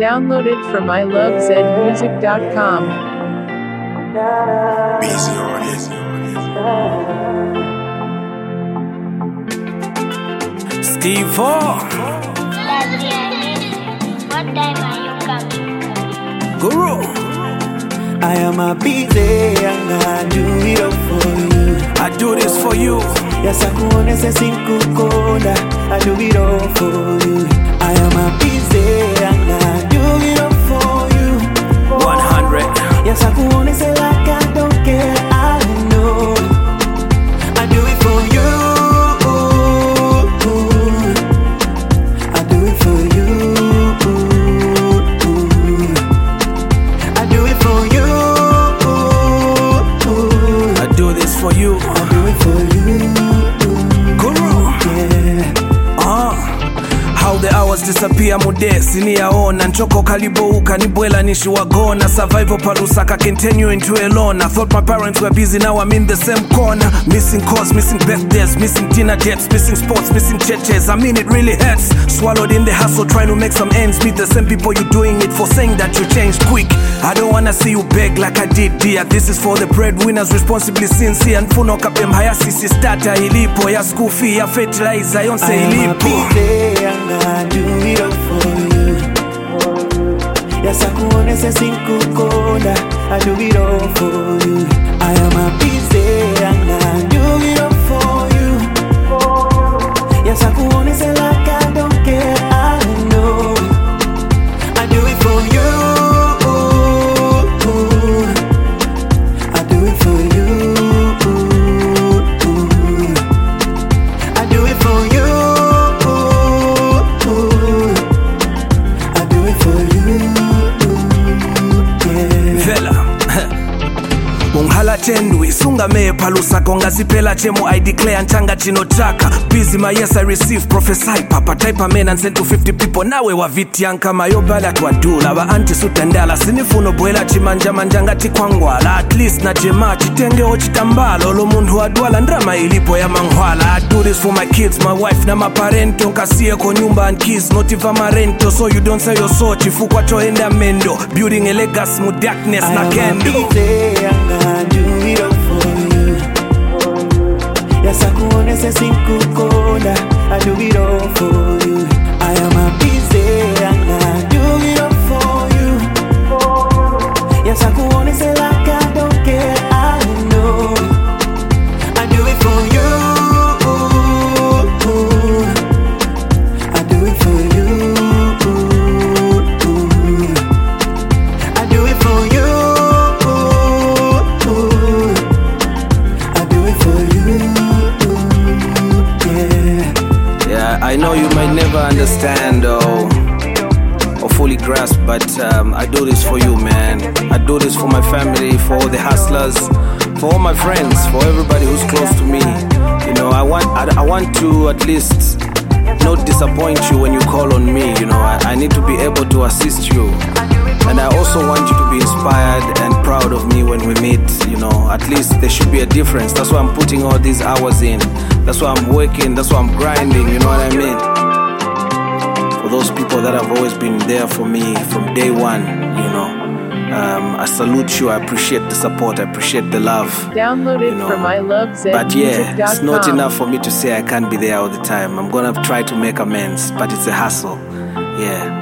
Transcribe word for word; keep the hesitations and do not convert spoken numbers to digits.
Downloaded from I love zed music dot com. Busy on it. Steve Four. What time are you coming? Guru. I am a busy and I do it all for you. I do this for you. Yes, I kuone se sinkukonda. I do it all for you. I am a busy and I do it all for you. one hundred. Yes, I kuone se like I don't care. I know I do it for you. I do it for you. I do it for you. I do this for you. I do it for you. Guru. Yeah. Uh, how the hours disappear mude siniyaona nchoko kalibouka nibwela nishiwagona survival palusaka continuing to alone. I thought my parents were busy, now I'm in the same corner. Missing calls, missing birthdays, missing dinner dates, missing sports, missing churches. I mean it really hurts. Swallowed in the hustle trying to make some ends meet. The same people you doing it for saying that you changed quick. I don't wanna see you beg like I did dear. This is for the breadwinners responsibly sincere. Nfuno kapem haya sisi starter ilipo ya school fee ya fertilizer yonse ilipo. I do it all for you. Yes, I kuone se sinkukonda. I do it all for you. I am a busy and I do it all for you. Yes, I kuone se like I don't care. I know I do it for you. I do it for you. I do it for you. Unghala chendwi sunga me palusaka ungazipela chemo I declare ntanga chinotaka busy my yes I receive prophesy papa type amen and send to fifty people nawe wavityanka mayo bala twadula ba anti sutandala sinifuno bwela chimanja manjanga tikwangwala at least na jema chitenge ochitambala lo mundu wadwala ndrama ilipo ya mangwala. I do this for my kids, my wife na maparento nkasiye ko nyumba and kids not iva marento so you don't sell your soul chifukwa toenda mendo building a legacy mu darkness na kendo. I do it all for you. Yes, I kuone se sinkukonda. I do it all for you. I am a busy and I do it all for you. Yes, I kuone se like I don't care. I know I do it for you. I do it for you. I do it for you. I know you might never understand or, or fully grasp, but um, I do this for you, man. I do this for my family, for all the hustlers, for all my friends, for everybody who's close to me. You know, I want I, I want to at least not disappoint you when you call on me. You know, I, I need to be able to assist you. And I also want you to be inspired and proud of me when we meet. You know, at least there should be a difference. That's why I'm putting all these hours in. That's why I'm working. That's why I'm grinding. You know what I mean? For those people that have always been there for me from day one, you know, um, I salute you. I appreciate the support. I appreciate the love. Downloaded you know. from I love zed But music dot com. yeah, it's not enough for me to say I can't be there all the time. I'm gonna try to make amends, but it's a hassle. Yeah.